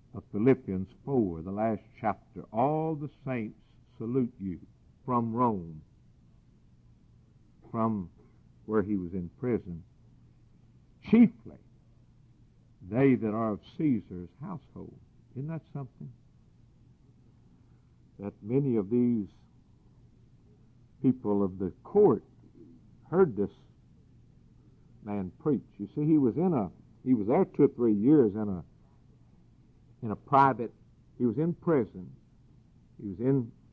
of Philippians 4, the last chapter. All the saints salute you from Rome, from where he was in prison. Chiefly they that are of Caesar's household. Isn't that something? That many of these people of the court heard this man preach. You see, he was there 2 or 3 years in a private. He was in prison. He was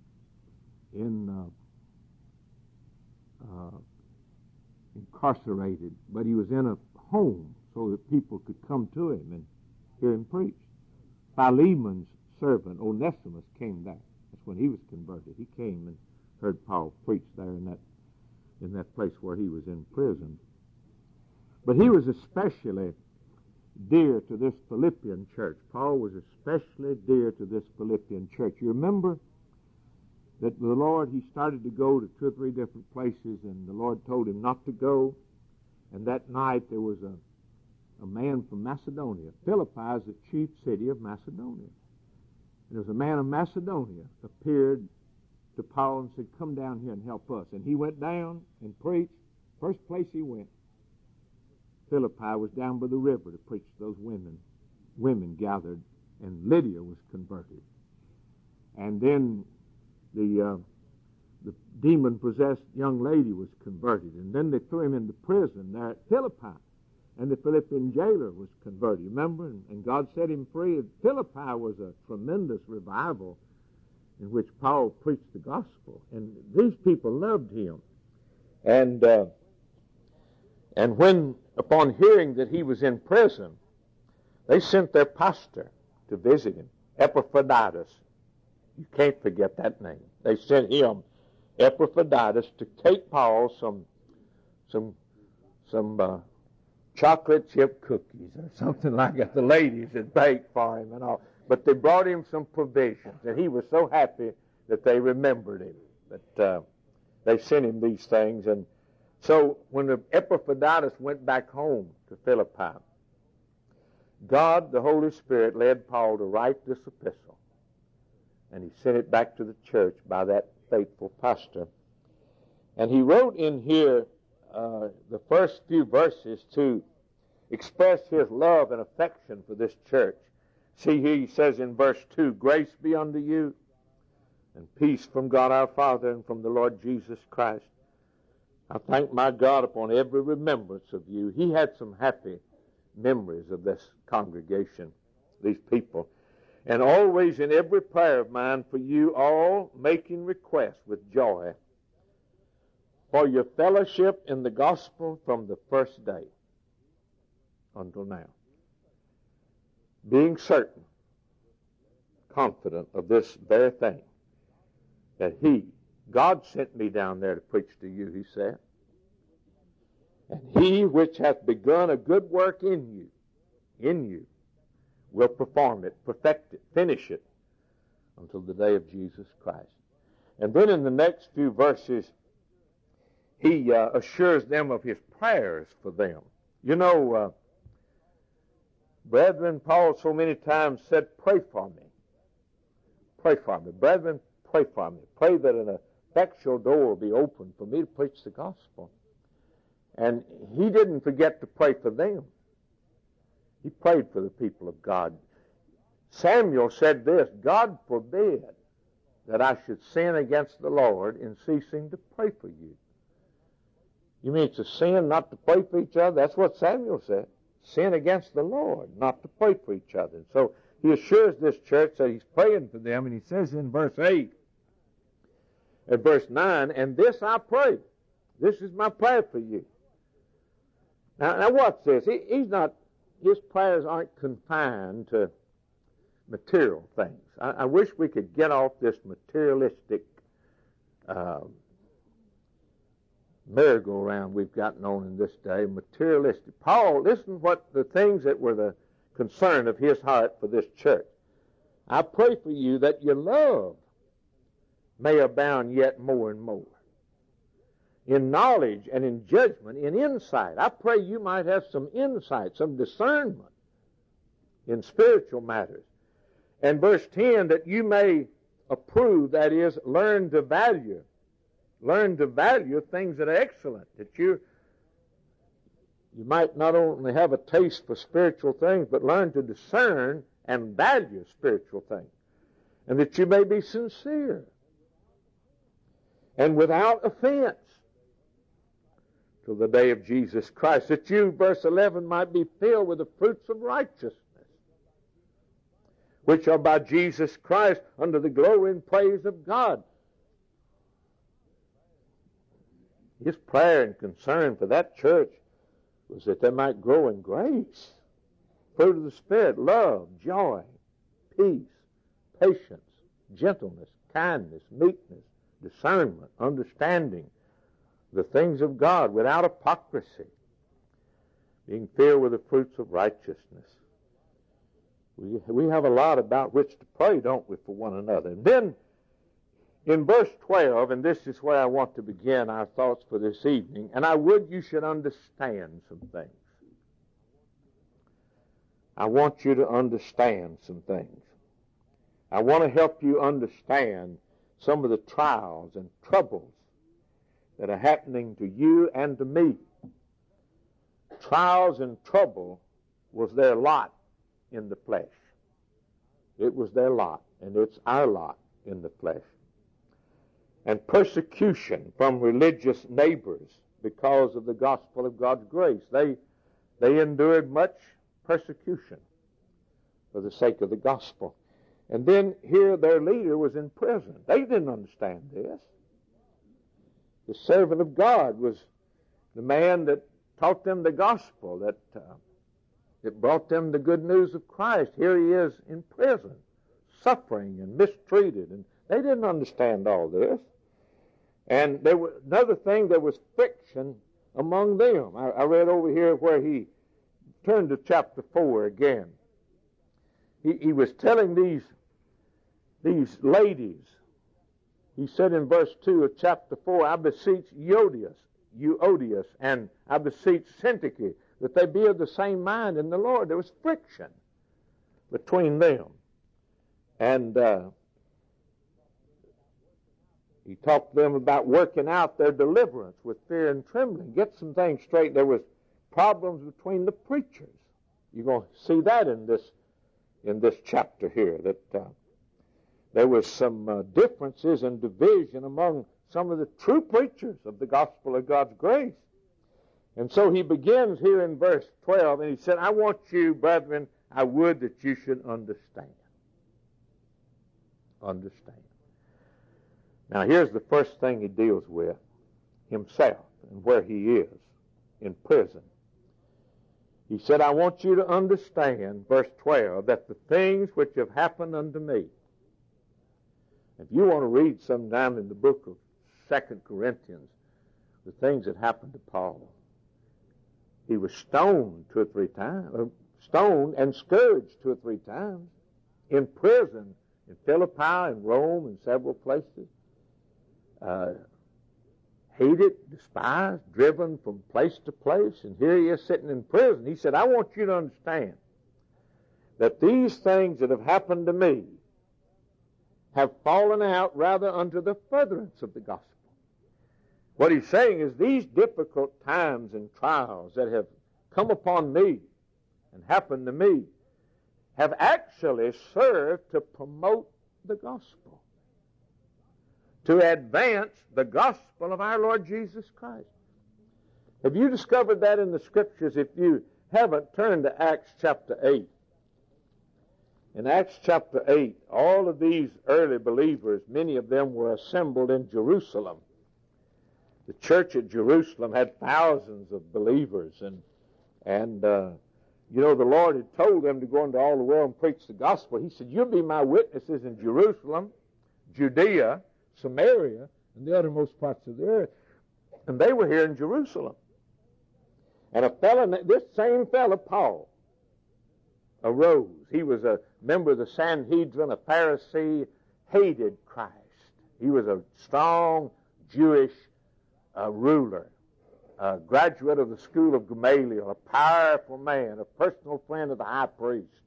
incarcerated, but he was in a home so that people could come to him and hear him preach. Philemon's servant Onesimus came there. That's when he was converted. He came and heard Paul preach there in that place where he was in prison. But he was especially dear to this Philippian church. Paul was especially dear to this Philippian church. You remember that the Lord, he started to go to 2 or 3 different places, and the Lord told him not to go. And that night there was a man from Macedonia. Philippi is the chief city of Macedonia. And there was a man of Macedonia appeared to Paul and said, "Come down here and help us." And he went down and preached. First place he went, Philippi, was down by the river to preach to those women. Women gathered, and Lydia was converted. And then the demon-possessed young lady was converted. And then they threw him into prison there at Philippi. And the Philippian jailer was converted, remember? And God set him free. And Philippi was a tremendous revival in which Paul preached the gospel. And these people loved him. And when, upon hearing that he was in prison, they sent their pastor to visit him, Epaphroditus. You can't forget that name. They sent him, Epaphroditus, to take Paul some chocolate chip cookies or something like that. The ladies had baked for him and all. But they brought him some provisions, and he was so happy that they remembered him, that they sent him these things. And so when Epaphroditus went back home to Philippi, God, the Holy Spirit, led Paul to write this epistle, and he sent it back to the church by that faithful pastor. And he wrote in here the first few verses to express his love and affection for this church. See here, he says in verse 2, "Grace be unto you, and peace from God our Father and from the Lord Jesus Christ. I thank my God upon every remembrance of you." He had some happy memories of this congregation, these people. "And always in every prayer of mine for you all, making request with joy for your fellowship in the gospel from the first day until now. Being certain, confident of this very thing, that God sent me down there to preach to you," he said. "And he which hath begun a good work in you, will perform it, perfect it, finish it, until the day of Jesus Christ." And then in the next few verses, he assures them of his prayers for them. You know, brethren, Paul so many times said, "Pray for me. Pray for me. Brethren, pray for me. Pray that an effectual door will be opened for me to preach the gospel." And he didn't forget to pray for them. He prayed for the people of God. Samuel said this, "God forbid that I should sin against the Lord in ceasing to pray for you." You mean it's a sin not to pray for each other? That's what Samuel said. Sin against the Lord, not to pray for each other. So he assures this church that he's praying for them, and he says in verse 8, at verse 9, "And this I pray." This is my prayer for you. Now what's this? His prayers aren't confined to material things. I wish we could get off this materialistic merry-go-round we've gotten on in this day. Materialistic. Paul, listen what the things that were the concern of his heart for this church. "I pray for you that your love may abound yet more and more, in knowledge and in judgment, in insight." I pray you might have some insight, some discernment in spiritual matters, And verse 10, that you may approve, that is, learn to value things that are excellent, that you might not only have a taste for spiritual things, but learn to discern and value spiritual things, and that you may be sincere and without offense till the day of Jesus Christ, that you, verse 11, might be filled with the fruits of righteousness, which are by Jesus Christ unto the glory and praise of God. His prayer and concern for that church was that they might grow in grace, fruit of the Spirit, love, joy, peace, patience, gentleness, kindness, meekness, discernment, understanding the things of God without hypocrisy, being filled with the fruits of righteousness. We have a lot about which to pray, don't we, for one another. And then in verse 12, and this is where I want to begin our thoughts for this evening, and I would you should understand some things. I want you to understand some things. I want to help you understand some of the trials and troubles that are happening to you and to me. Trials and trouble was their lot in the flesh. It was their lot, and it's our lot in the flesh. And persecution from religious neighbors because of the gospel of God's grace. They endured much persecution for the sake of the gospel. And then here their leader was in prison. They didn't understand this. The servant of God was the man that taught them the gospel, that brought them the good news of Christ. Here he is in prison, suffering and mistreated, and they didn't understand all this. And there was another thing, there was friction among them. I read over here where he turned to chapter 4 again. He was telling these ladies, he said in verse 2 of chapter 4, I beseech Euodias, and I beseech Syntyche, that they be of the same mind in the Lord. There was friction between them. And he talked to them about working out their deliverance with fear and trembling. Get some things straight. There was problems between the preachers. You're going to see that in this chapter here, that there was some differences and division among some of the true preachers of the gospel of God's grace. And so he begins here in verse 12, and he said, I want you, brethren, I would that you should understand. Understand. Now here's the first thing he deals with, himself and where he is in prison. He said, I want you to understand, verse 12, that the things which have happened unto me. If you want to read sometime in the book of 2 Corinthians, the things that happened to Paul. He was stoned 2 or 3 times, stoned and scourged 2 or 3 times, in prison in Philippi and Rome and several places. Hated, despised, driven from place to place, and here he is sitting in prison. He said, I want you to understand that these things that have happened to me have fallen out rather unto the furtherance of the gospel. What he's saying is these difficult times and trials that have come upon me and happened to me have actually served to promote the gospel, to advance the gospel of our Lord Jesus Christ. Have you discovered that in the Scriptures? If you haven't, turn to Acts chapter 8. In Acts chapter 8, all of these early believers, many of them were assembled in Jerusalem. The church at Jerusalem had thousands of believers, and the Lord had told them to go into all the world and preach the gospel. He said, you'll be my witnesses in Jerusalem, Judea, Samaria, and the uttermost parts of the earth. And they were here in Jerusalem. And this same fellow, Paul, arose. He was a member of the Sanhedrin, a Pharisee, hated Christ. He was a strong Jewish ruler, a graduate of the school of Gamaliel, a powerful man, a personal friend of the high priest.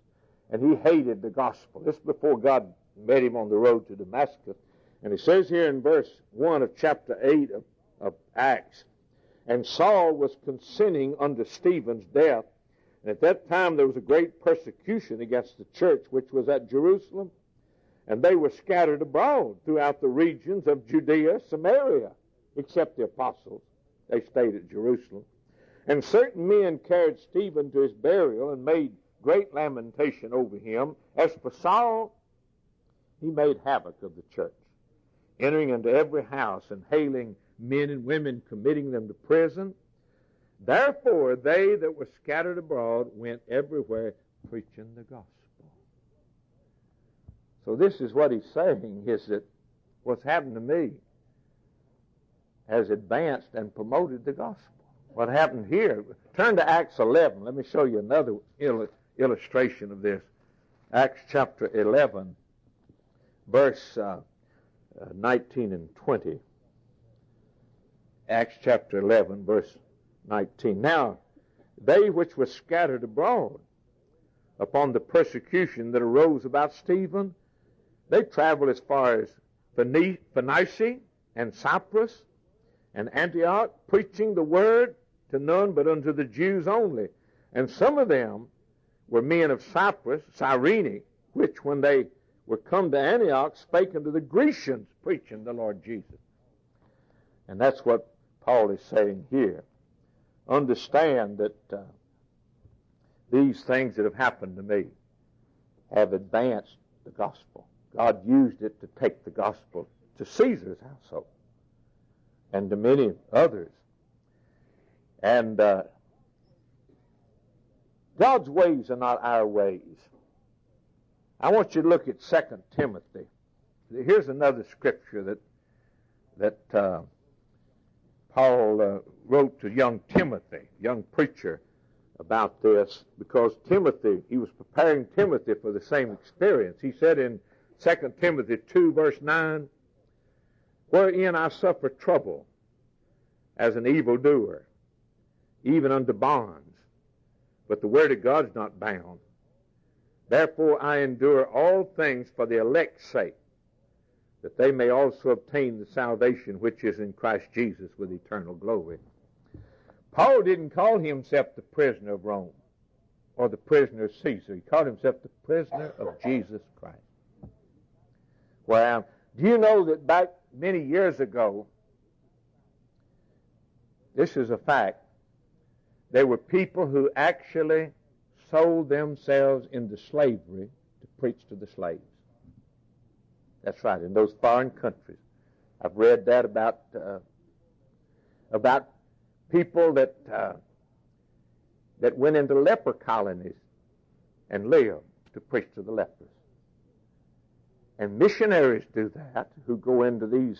and he hated the gospel. This is before God met him on the road to Damascus. And it says here in verse 1 of chapter 8 of Acts, and Saul was consenting unto Stephen's death. And at that time there was a great persecution against the church which was at Jerusalem. And they were scattered abroad throughout the regions of Judea, Samaria, except the apostles. They stayed at Jerusalem. And certain men carried Stephen to his burial and made great lamentation over him. As for Saul, he made havoc of the church, entering into every house and hailing men and women, committing them to prison. Therefore they that were scattered abroad went everywhere preaching the gospel. So this is what he's saying, is that what's happened to me has advanced and promoted the gospel. What happened here, turn to Acts 11. Let me show you another illustration of this. Acts chapter 11, verse 19 and 20. Acts chapter 11, verse 19. Now, they which were scattered abroad upon the persecution that arose about Stephen, they traveled as far as Phoenicia and Cyprus and Antioch, preaching the word to none but unto the Jews only. And some of them were men of Cyprus, Cyrene, which when they were come to Antioch spake unto the Grecians, preaching the Lord Jesus. And that's what Paul is saying here. Understand that these things that have happened to me have advanced the gospel. God used it to take the gospel to Caesar's household and to many others. And God's ways are not our ways. I want you to look at 2 Timothy. Here's another scripture that Paul wrote to young Timothy, young preacher, about this, because Timothy, he was preparing Timothy for the same experience. He said in 2 Timothy 2, verse 9, wherein I suffer trouble as an evildoer, even unto bonds. But the word of God is not bound. Therefore I endure all things for the elect's sake, that they may also obtain the salvation which is in Christ Jesus with eternal glory. Paul didn't call himself the prisoner of Rome or the prisoner of Caesar. He called himself the prisoner of Jesus Christ. Well, do you know that back many years ago, this is a fact, there were people who actually sold themselves into slavery to preach to the slaves. That's right, in those foreign countries. I've read that about people that went into leper colonies and lived to preach to the lepers. And missionaries do that, who go into these.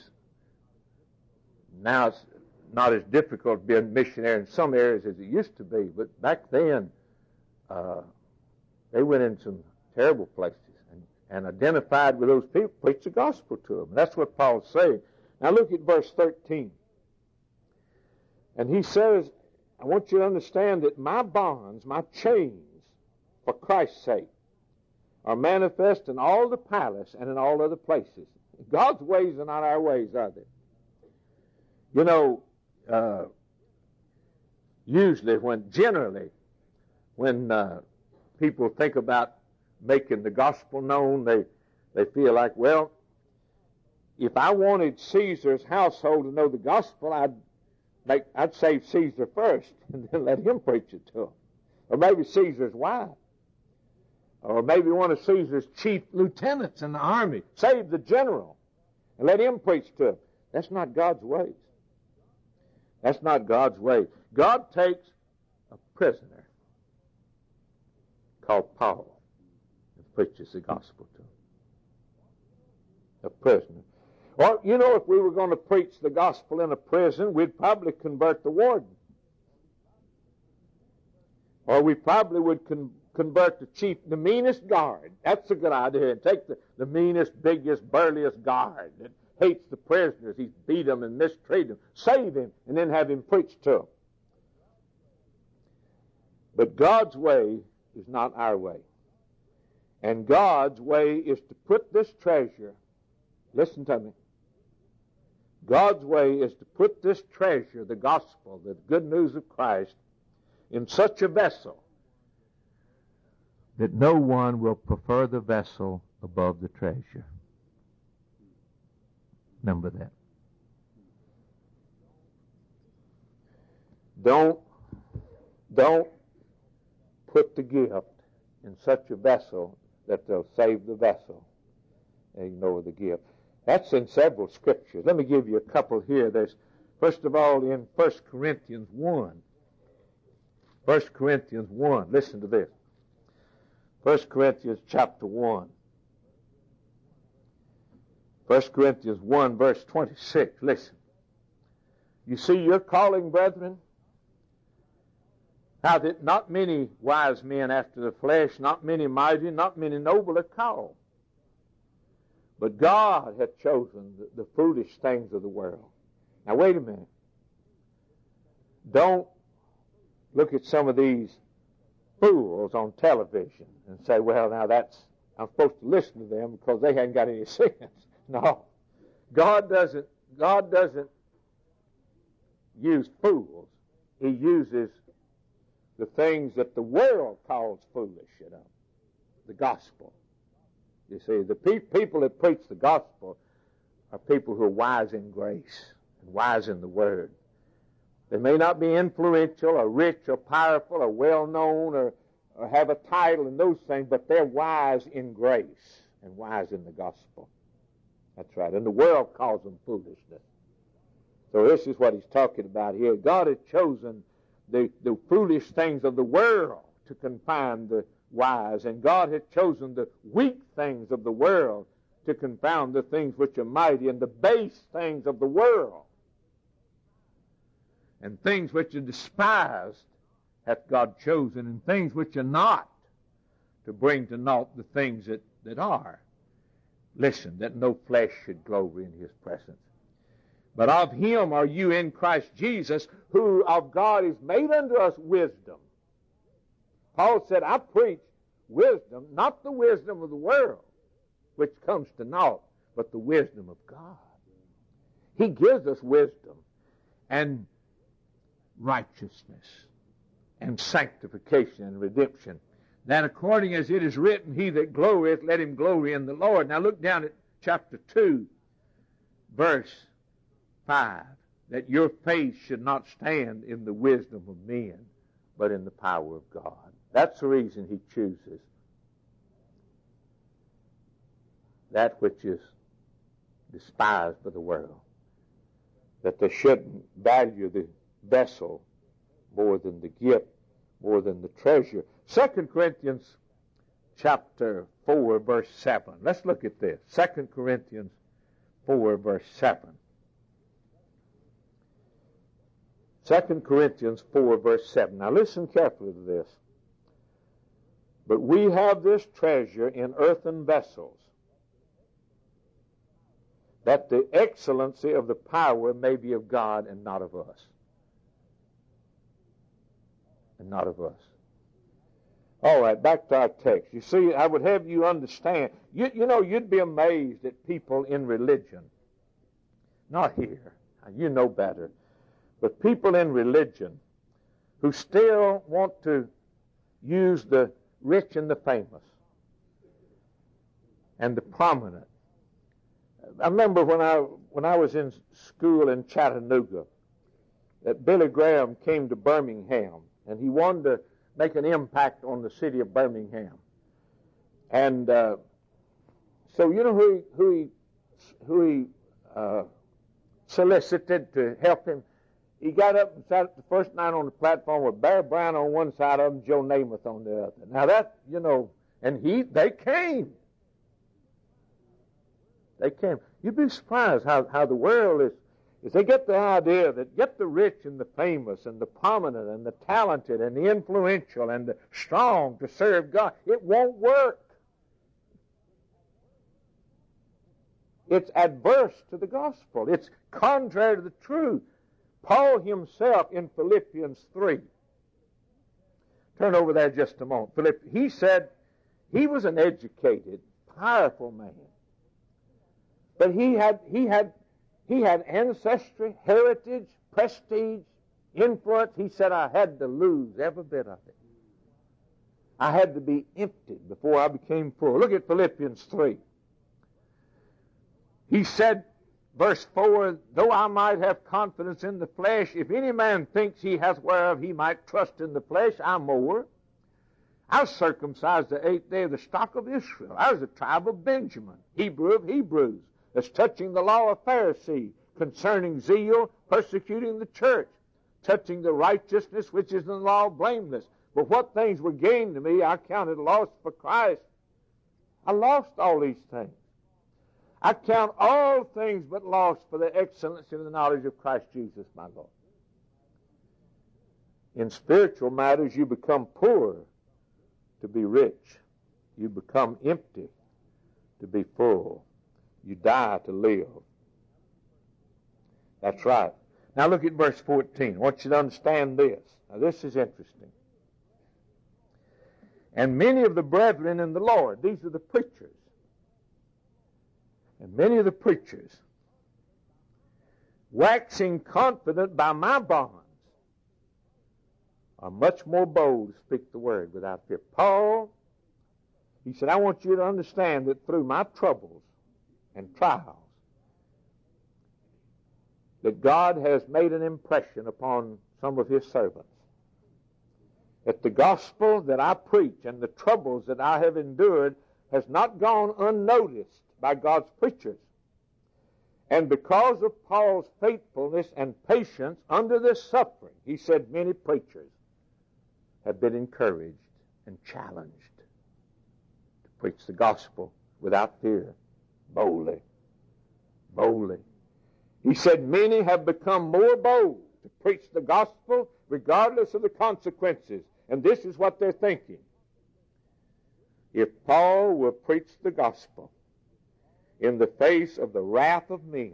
Now it's not as difficult to be a missionary in some areas as it used to be, but back then they went in some terrible places and identified with those people, preached the gospel to them. That's what Paul's saying. Now look at verse 13. And he says, I want you to understand that my bonds, my chains, for Christ's sake, are manifest in all the palace and in all other places. God's ways are not our ways, are they? You know, generally, when people think about making the gospel known, they feel like, well, if I wanted Caesar's household to know the gospel, I'd save Caesar first and then let him preach it to them. Or maybe Caesar's wife. Or maybe one of Caesar's chief lieutenants in the army. Save the general and let him preach to them. That's not God's ways. That's not God's way. God takes a prisoner called Paul and preaches the gospel to him. A prisoner. Well, you know, if we were going to preach the gospel in a prison, we'd probably convert the warden. Or we probably would convert the meanest guard. That's a good idea. And take the meanest, biggest, burliest guard that hates the prisoners. He's beat them and mistreated them. Save him and then have him preach to them. But God's way is not our way. And God's way is to put this treasure, listen to me, God's way is to put this treasure, the gospel, the good news of Christ, in such a vessel that no one will prefer the vessel above the treasure. Remember that. Don't put the gift in such a vessel that they'll save the vessel and ignore the gift. That's in several scriptures. Let me give you a couple here. There's, first of all, in 1 Corinthians 1. 1 Corinthians 1. Listen to this. 1 Corinthians chapter 1. 1 Corinthians 1, verse 26. Listen. You see your calling, brethren? How that not many wise men after the flesh, not many mighty, not many noble are called. But God hath chosen the foolish things of the world. Now wait a minute. Don't look at some of these fools on television and say, well, now I'm supposed to listen to them because they haven't got any sense. No. God doesn't use fools. He uses the things that the world calls foolish, the gospel. You see, the people that preach the gospel are people who are wise in grace and wise in the word. They may not be influential or rich or powerful or well-known or have a title and those things, but they're wise in grace and wise in the gospel. That's right. And the world calls them foolishness. So this is what he's talking about here. God had chosen the foolish things of the world to confound the wise, and God had chosen the weak things of the world to confound the things which are mighty, and the base things of the world, and things which are despised hath God chosen, and things which are not, to bring to naught the things that are. Listen, that no flesh should glory in his presence. But of him are you in Christ Jesus, who of God is made unto us wisdom. Paul said, I preach wisdom, not the wisdom of the world, which comes to naught, but the wisdom of God. He gives us wisdom and righteousness and sanctification and redemption. That according as it is written, he that glorieth, let him glory in the Lord. Now look down at chapter 2, verse 5, that your faith should not stand in the wisdom of men, but in the power of God. That's the reason he chooses that which is despised by the world, that they shouldn't value the vessel more than the gift, more than the treasure. 2 Corinthians chapter 4, verse 7. Let's look at this. 2 Corinthians 4, verse 7. 2 Corinthians 4, verse 7. Now listen carefully to this. But we have this treasure in earthen vessels, that the excellency of the power may be of God and not of us. And not of us. All right, back to our text. You see, I would have you understand. You know, you'd be amazed at people in religion. Not here. You know better. But people in religion who still want to use the rich and the famous and the prominent. I remember when I was in school in Chattanooga, that Billy Graham came to Birmingham, and he wanted to make an impact on the city of Birmingham. And so you know who he solicited to help him? He got up and sat the first night on the platform with Bear Brown on one side of him, Joe Namath on the other. Now that, you know, and they came. They came. You'd be surprised how the world is they get the idea that get the rich and the famous and the prominent and the talented and the influential and the strong to serve God. It won't work. It's adverse to the gospel. It's contrary to the truth. Paul himself in Philippians 3. Turn over there just a moment. He said He was an educated, powerful man. But he had ancestry, heritage, prestige, influence. He said, I had to lose every bit of it. I had to be emptied before I became full. Look at Philippians 3. He said, verse 4, though I might have confidence in the flesh, if any man thinks he hath whereof he might trust in the flesh, I more. I was circumcised the 8th day of the stock of Israel. I was the tribe of Benjamin, Hebrew of Hebrews, as touching the law of Pharisee, concerning zeal, persecuting the church, touching the righteousness which is in the law, blameless. But what things were gained to me, I counted loss for Christ. I lost all these things. I count all things but loss for the excellency of the knowledge of Christ Jesus my Lord. In spiritual matters, you become poor to be rich. You become empty to be full. You die to live. That's right. Now look at verse 14. I want you to understand this. Now this is interesting. And many of the brethren in the Lord, these are the preachers, and many of the preachers, waxing confident by my bonds, are much more bold to speak the word without fear. Paul, he said, I want you to understand that through my troubles and trials, that God has made an impression upon some of his servants. That the gospel that I preach and the troubles that I have endured has not gone unnoticed by God's preachers. And because of Paul's faithfulness and patience under this suffering, he said many preachers have been encouraged and challenged to preach the gospel without fear, boldly, boldly. He said many have become more bold to preach the gospel regardless of the consequences. And this is what they're thinking. If Paul will preach the gospel in the face of the wrath of men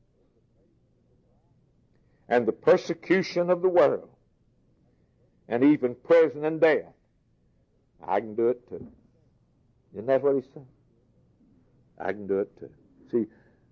and the persecution of the world and even prison and death, I can do it too. Isn't that what he said? I can do it too. See,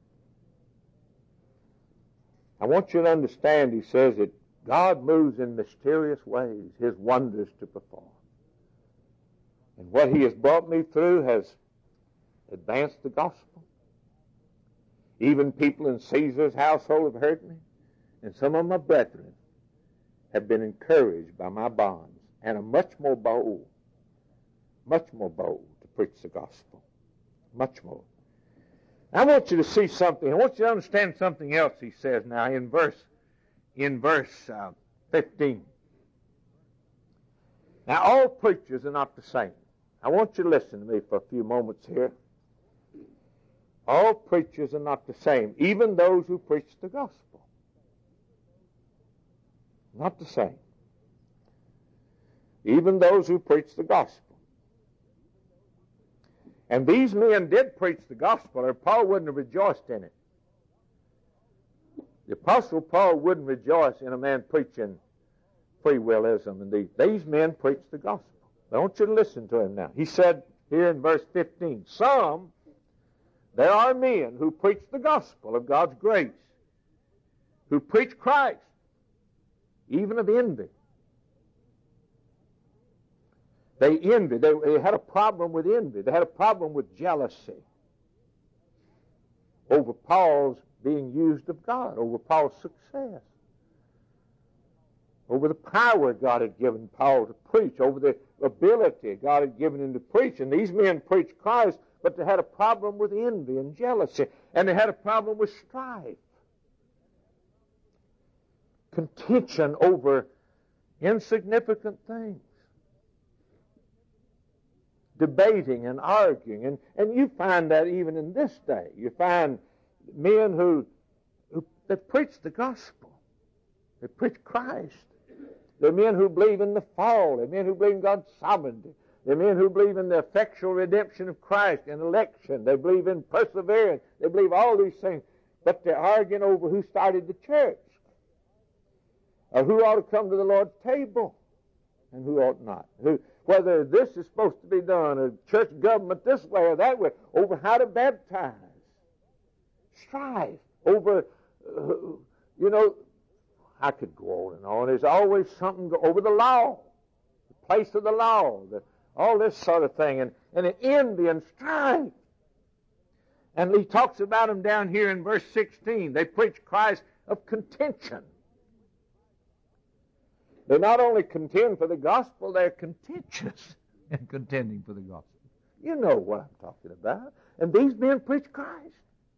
I want you to understand, he says, that God moves in mysterious ways, his wonders to perform. And what he has brought me through has advanced the gospel. Even people in Caesar's household have heard me, and some of my brethren have been encouraged by my bonds and are much more bold to preach the gospel. Much more. I want you to see something. I want you to understand something else he says now in verse 15. Now, all preachers are not the same. I want you to listen to me for a few moments here. All preachers are not the same, even those who preach the gospel. Not the same. Even those who preach the gospel. And these men did preach the gospel, or Paul wouldn't have rejoiced in it. The Apostle Paul wouldn't rejoice in a man preaching free willism. And these men preached the gospel. I want you to listen to him now. He said here in verse 15, there are men who preach the gospel of God's grace, who preach Christ, even of envy. They envied. They had a problem with envy. They had a problem with jealousy over Paul's being used of God, over Paul's success, over the power God had given Paul to preach, over the ability God had given him to preach. And these men preached Christ, but they had a problem with envy and jealousy, and they had a problem with strife, contention over insignificant things, debating and arguing. And you find that even in this day. You find men who preach the gospel. They preach Christ. They're men who believe in the fall. They're men who believe in God's sovereignty. They're men who believe in the effectual redemption of Christ and election. They believe in perseverance. They believe all these things. But they're arguing over who started the church, or who ought to come to the Lord's table and who ought not. whether this is supposed to be done, or church government this way or that way, over how to baptize. Strife over, I could go on and on. There's always something over the law, the place of the law, all this sort of thing, and an envy and strife. And he talks about them down here in verse 16. They preach Christ of contention. They not only contend for the gospel, they're contentious in contending for the gospel. You know what I'm talking about. And these men preach Christ.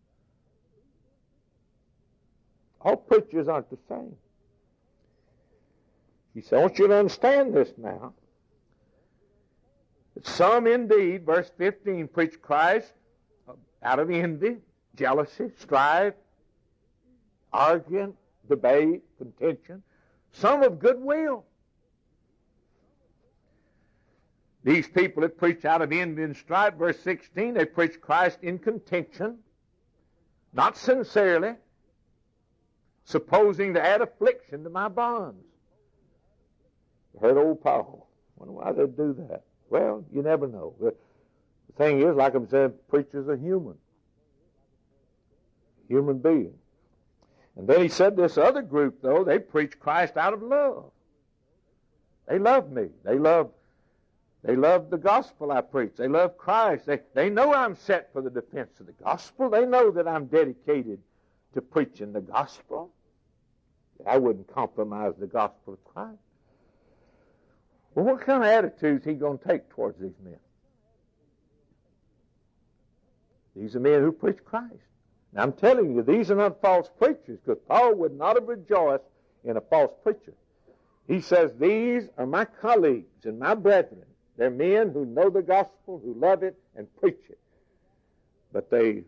All preachers aren't the same. He said, I want you to understand this now. Some indeed, verse 15, preach Christ out of envy, jealousy, strife, argument, debate, contention. Some of goodwill. These people that preach out of envy and strife, verse 16, they preach Christ in contention, not sincerely, supposing to add affliction to my bonds. You heard old Paul. Wonder why they'd do that. Well, you never know. The thing is, like I'm saying, preachers are human beings. And then he said this other group, though, they preach Christ out of love. They love me. They love the gospel I preach. They love Christ. They know I'm set for the defense of the gospel. They know that I'm dedicated to preaching the gospel. I wouldn't compromise the gospel of Christ. Well, what kind of attitude is he going to take towards these men? These are men who preach Christ. Now, I'm telling you, these are not false preachers, because Paul would not have rejoiced in a false preacher. He says, these are my colleagues and my brethren. They're men who know the gospel, who love it, and preach it. But they're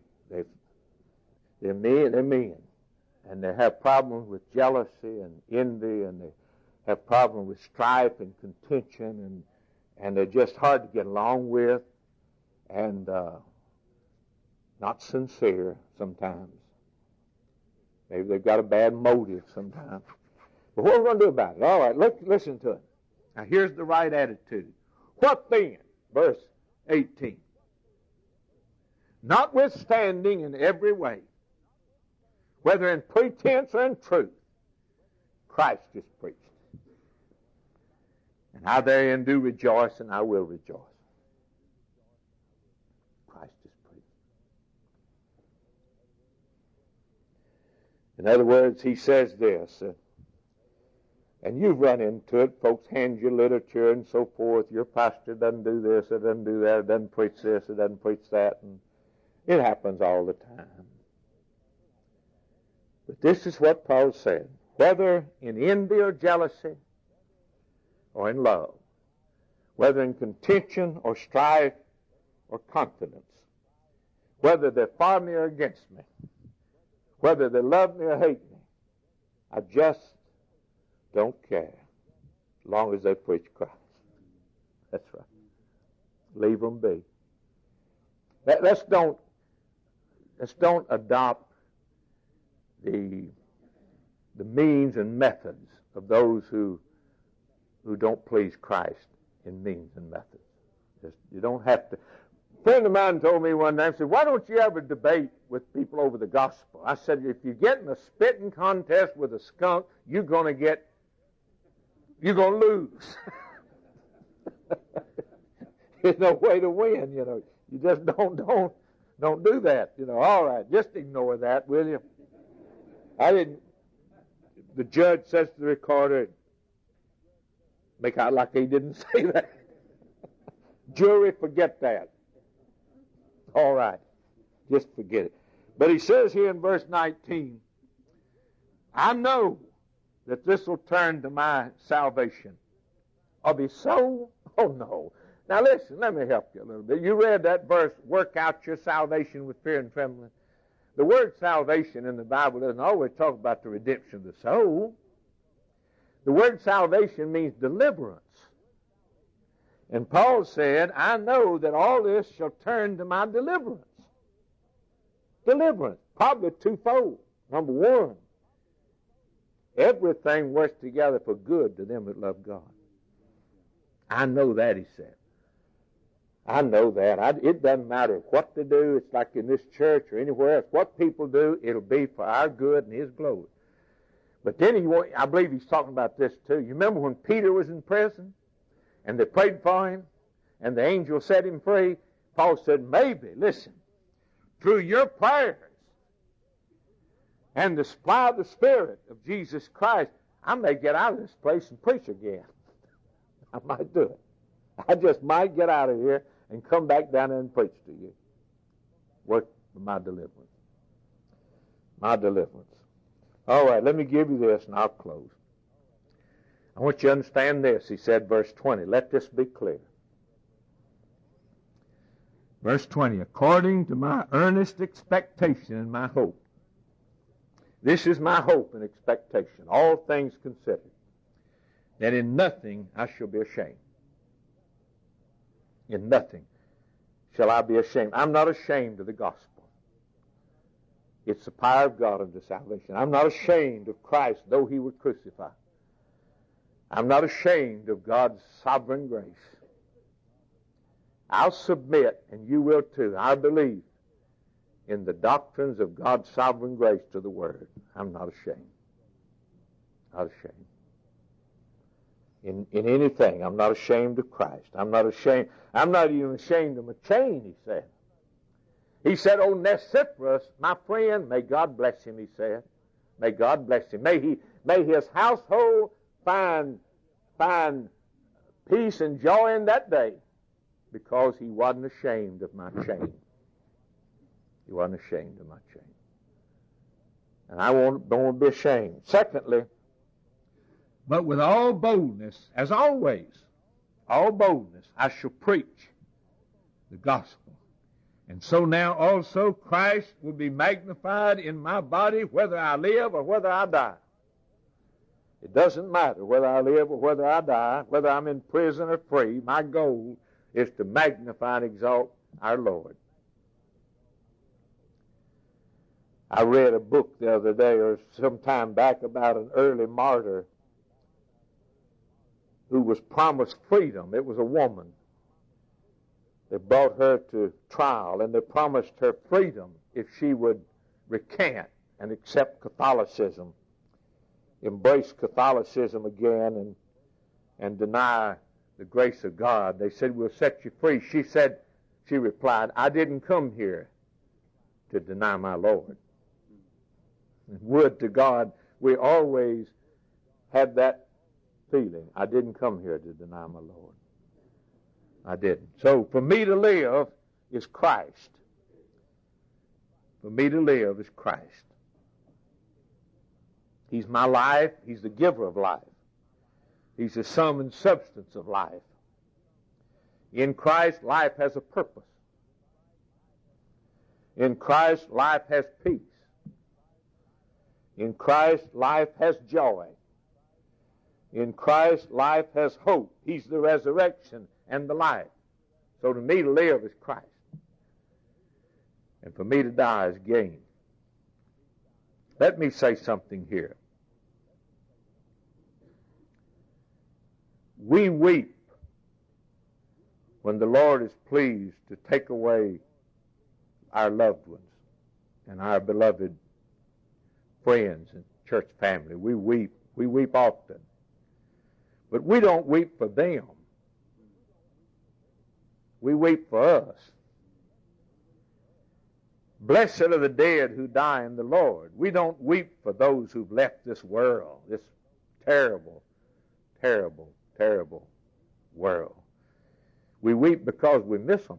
men. And they have problems with jealousy and envy, and they have problems with strife and contention, and they're just hard to get along with, and not sincere sometimes. Maybe they've got a bad motive sometimes. But what are we going to do about it? All right, listen to it. Now here's the right attitude. What then? Verse 18. Notwithstanding in every way, whether in pretense or in truth, Christ is preached. And I therein do rejoice, and I will rejoice. Christ is preached. In other words, he says this, and you've run into it. Folks hand you literature and so forth. Your pastor doesn't do this, or doesn't do that, or doesn't preach this, or doesn't preach that. And it happens all the time. But this is what Paul said. Whether in envy or jealousy, or in love, whether in contention or strife or confidence, whether they're for me or against me, whether they love me or hate me, I just don't care, as long as they preach Christ. That's right. Leave them be. Let's don't adopt the means and methods of those who don't please Christ in means and methods. You don't have to. A friend of mine told me one time, said, why don't you ever debate with people over the gospel? I said, if you get in a spitting contest with a skunk, you're going to lose. There's no way to win, You just don't do that. All right, just ignore that, will you? The judge says to the recorder, make out like he didn't say that. Jury, forget that. All right, just forget it. But he says here in verse 19, I know that this will turn to my salvation. Of his soul? Oh, no. Now listen, let me help you a little bit. You read that verse, work out your salvation with fear and trembling. The word salvation in the Bible doesn't always talk about the redemption of the soul. The word salvation means deliverance. And Paul said, I know that all this shall turn to my deliverance. Deliverance, probably twofold. Number one, everything works together for good to them that love God. I know that, he said. I know that. It doesn't matter what they do. It's like in this church or anywhere else. What people do, it'll be for our good and His glory. But then I believe he's talking about this too. You remember when Peter was in prison and they prayed for him and the angel set him free? Paul said, maybe, listen, through your prayers and the supply of the Spirit of Jesus Christ, I may get out of this place and preach again. I might do it. I just might get out of here and come back down there and preach to you. Work for my deliverance. My deliverance. All right, let me give you this and I'll close. I want you to understand this. He said, verse 20, let this be clear. Verse 20, according to my earnest expectation and my hope. This is my hope and expectation, all things considered, that in nothing I shall be ashamed. In nothing shall I be ashamed. I'm not ashamed of the gospel. It's the power of God unto salvation. I'm not ashamed of Christ, though He were crucified. I'm not ashamed of God's sovereign grace. I'll submit, and you will too, I believe in the doctrines of God's sovereign grace to the Word. I'm not ashamed. Not ashamed. In anything, I'm not ashamed of Christ. I'm not ashamed. I'm not even ashamed of my chain, he said. He said, Onesiphorus, my friend, may God bless him, he said. May God bless him. May his household find peace and joy in that day, because he wasn't ashamed of my chain. He wasn't ashamed of my chain. And I don't want to be ashamed. Secondly, but with all boldness, as always, all boldness, I shall preach the gospel. And so now also Christ will be magnified in my body, whether I live or whether I die. It doesn't matter whether I live or whether I die, whether I'm in prison or free. My goal is to magnify and exalt our Lord. I read a book the other day or some time back about an early martyr who was promised freedom. It was a woman. They brought her to trial, and they promised her freedom if she would recant and accept Catholicism, embrace Catholicism again, and deny the grace of God. They said, we'll set you free. She replied, I didn't come here to deny my Lord. And would to God we always had that feeling. I didn't come here to deny my Lord. I didn't. So for me to live is Christ. For me to live is Christ. He's my life. He's the giver of life. He's the sum and substance of life. In Christ, life has a purpose. In Christ, life has peace. In Christ, life has joy. In Christ, life has hope. He's the resurrection and the life. So to me to live is Christ. And for me to die is gain. Let me say something here. We weep when the Lord is pleased to take away our loved ones and our beloved friends and church family. We weep often. But we don't weep for them. We weep for us. Blessed are the dead who die in the Lord. We don't weep for those who've left this world, this terrible, terrible, terrible world. We weep because we miss them.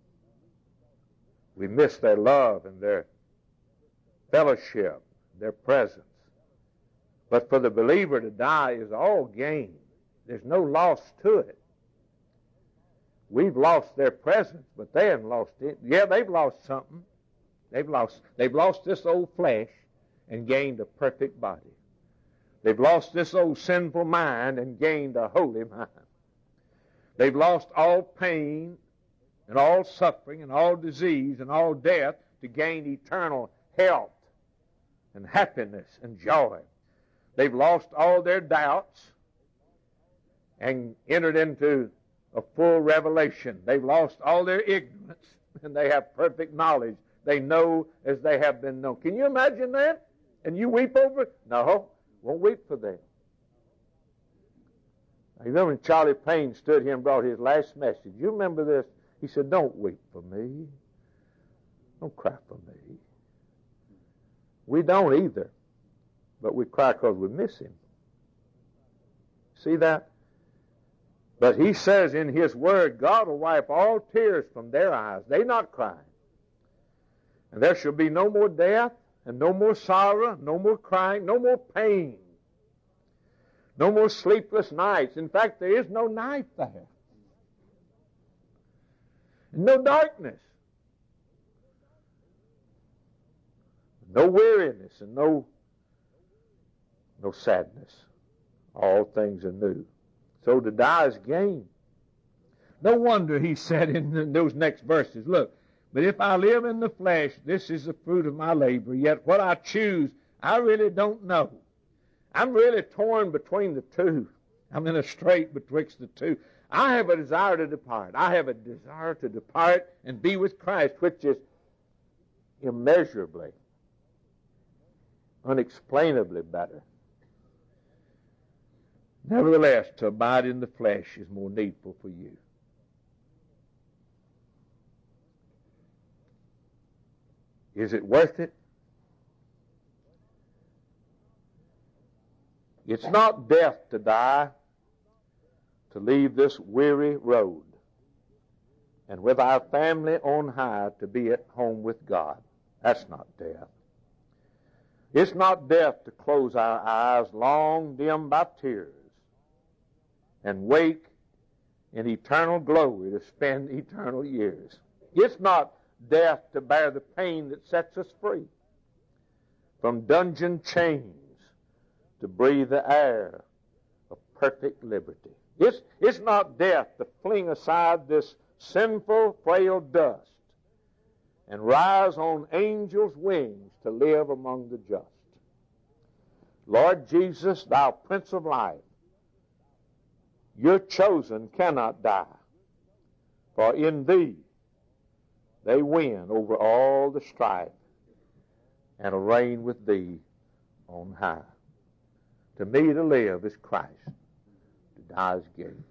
We miss their love and their fellowship, their presence. But for the believer to die is all gain. There's no loss to it. We've lost their presence, but they haven't lost it. Yeah, they've lost something. They've lost this old flesh and gained a perfect body. They've lost this old sinful mind and gained a holy mind. They've lost all pain and all suffering and all disease and all death to gain eternal health and happiness and joy. They've lost all their doubts and entered into a full revelation. They've lost all their ignorance, and they have perfect knowledge. They know as they have been known. Can you imagine that? And you weep over it? No, won't weep for them. I remember when Charlie Payne stood here and brought his last message. You remember this? He said, don't weep for me. Don't cry for me. We don't either, but we cry because we miss him. See that? But he says in his word, God will wipe all tears from their eyes. They're not crying. And there shall be no more death, and no more sorrow, no more crying, no more pain, no more sleepless nights. In fact, there is no night there. No darkness. No weariness and no sadness. All things are new. So to die is gain. No wonder he said in those next verses, look, but if I live in the flesh, this is the fruit of my labor. Yet what I choose, I really don't know. I'm really torn between the two. I'm in a strait betwixt the two. I have a desire to depart. I have a desire to depart and be with Christ, which is immeasurably, unexplainably better. Nevertheless, to abide in the flesh is more needful for you. Is it worth it? It's not death to die, to leave this weary road, and with our family on high to be at home with God. That's not death. It's not death to close our eyes, long dimmed by tears, and wake in eternal glory to spend eternal years. It's not death to bear the pain that sets us free from dungeon chains to breathe the air of perfect liberty. It's not death to fling aside this sinful, frail dust and rise on angels' wings to live among the just. Lord Jesus, thou Prince of Life, your chosen cannot die, for in thee they win over all the strife and will reign with thee on high. To me to live is Christ, to die is gain.